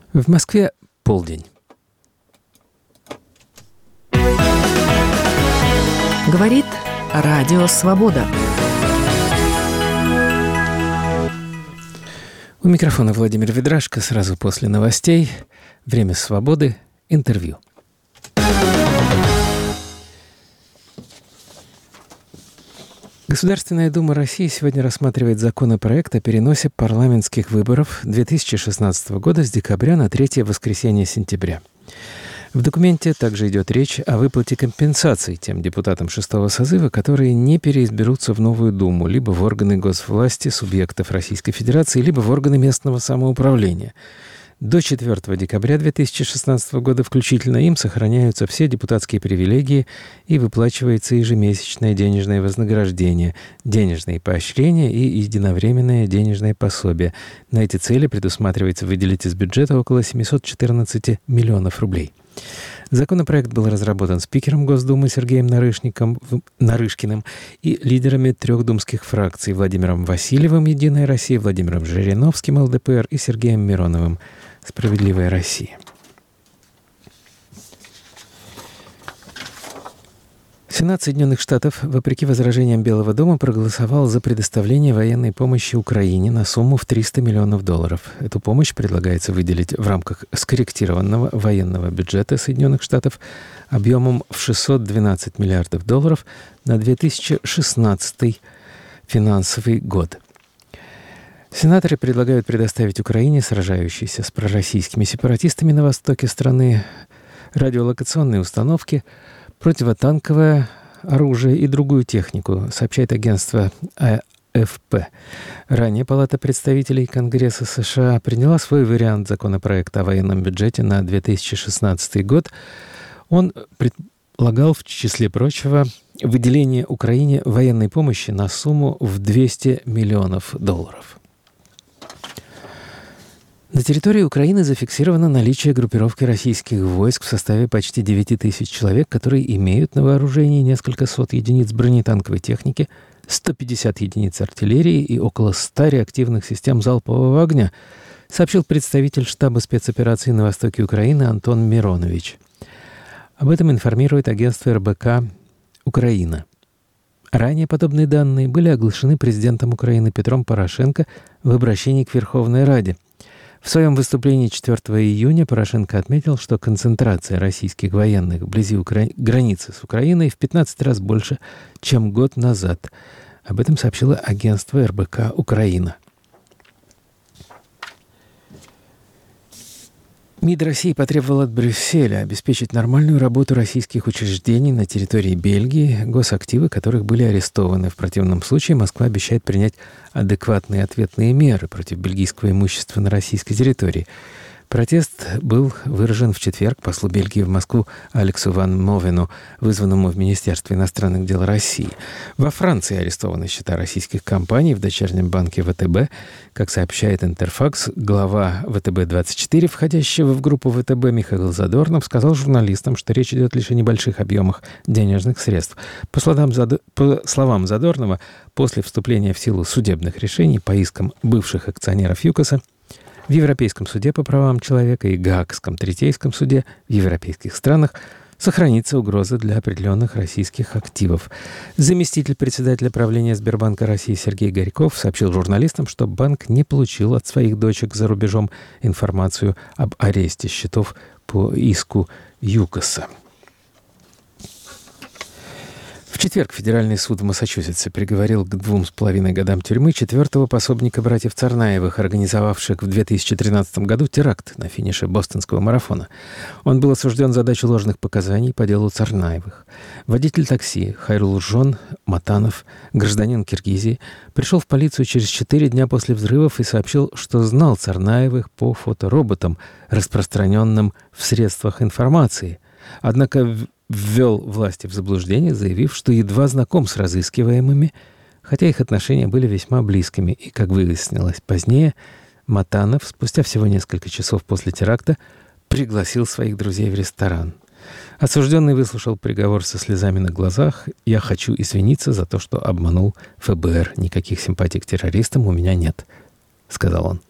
В Москве полдень. Говорит Радио Свобода. У микрофона Владимир Ведрашко. Сразу после новостей. Время свободы. Интервью. Государственная Дума России сегодня рассматривает законопроект о переносе парламентских выборов 2016 года с декабря на 3 воскресенье сентября. В документе также идет речь о выплате компенсаций тем депутатам 6-го созыва, которые не переизберутся в новую Думу, либо в органы госвласти субъектов Российской Федерации, либо в органы местного самоуправления. До 4 декабря 2016 года включительно им сохраняются все депутатские привилегии и выплачивается ежемесячное денежное вознаграждение, денежные поощрения и единовременное денежное пособие. На эти цели предусматривается выделить из бюджета около 714 миллионов рублей. Законопроект был разработан спикером Госдумы Сергеем Нарышкиным и лидерами 3 думских фракций Владимиром Васильевым «Единая Россия», Владимиром Жириновским «ЛДПР» и Сергеем Мироновым «Справедливая Россия». Сенат Соединенных Штатов, вопреки возражениям Белого дома, проголосовал за предоставление военной помощи Украине на сумму в $300 миллионов. Эту помощь предлагается выделить в рамках скорректированного военного бюджета Соединенных Штатов объемом в $612 миллиардов на 2016 финансовый год. Сенаторы предлагают предоставить Украине, сражающейся с пророссийскими сепаратистами на востоке страны, радиолокационные установки, противотанковое оружие и другую технику, сообщает агентство АФП. Ранее Палата представителей Конгресса США приняла свой вариант законопроекта о военном бюджете на 2016 год. Он предлагал, в числе прочего, выделение Украине военной помощи на сумму в $200 миллионов. На территории Украины зафиксировано наличие группировки российских войск в составе почти 9 тысяч человек, которые имеют на вооружении несколько сот единиц бронетанковой техники, 150 единиц артиллерии и около 100 реактивных систем залпового огня, сообщил представитель штаба спецопераций на востоке Украины Антон Миронович. Об этом информирует агентство РБК «Украина». Ранее подобные данные были оглашены президентом Украины Петром Порошенко в обращении к Верховной Раде. В своем выступлении 4 июня Порошенко отметил, что концентрация российских военных вблизи границы с Украиной в 15 раз больше, чем год назад. Об этом сообщило агентство РБК «Украина». МИД России потребовал от Брюсселя обеспечить нормальную работу российских учреждений на территории Бельгии, госактивы которых были арестованы. В противном случае Москва обещает принять адекватные ответные меры против бельгийского имущества на российской территории. Протест был выражен в четверг послу Бельгии в Москву Алексу Ван Мовену, вызванному в Министерство иностранных дел России. Во Франции арестованы счета российских компаний в дочернем банке ВТБ. Как сообщает Интерфакс, глава ВТБ-24, входящего в группу ВТБ, Михаил Задорнов, сказал журналистам, что речь идет лишь о небольших объемах денежных средств. По словам Задорнова, после вступления в силу судебных решений по искам бывших акционеров ЮКОСа, в Европейском суде по правам человека и Гаагском Третейском суде в европейских странах сохранится угроза для определенных российских активов. Заместитель председателя правления Сбербанка России Сергей Горьков сообщил журналистам, что банк не получил от своих дочек за рубежом информацию об аресте счетов по иску ЮКОСа. В четверг Федеральный суд в Массачусетсе приговорил к 2,5 годам тюрьмы 4-го пособника братьев Царнаевых, организовавших в 2013 году теракт на финише бостонского марафона. Он был осужден за дачу ложных показаний по делу Царнаевых. Водитель такси Хайрулжон Матанов, гражданин Киргизии, пришел в полицию через 4 дня после взрывов и сообщил, что знал Царнаевых по фотороботам, распространенным в средствах информации. Однако ввел власти в заблуждение, заявив, что едва знаком с разыскиваемыми, хотя их отношения были весьма близкими. И, как выяснилось позднее, Матанов, спустя всего несколько часов после теракта, пригласил своих друзей в ресторан. Осужденный выслушал приговор со слезами на глазах. «Я хочу извиниться за то, что обманул ФБР. Никаких симпатий к террористам у меня нет», — сказал он.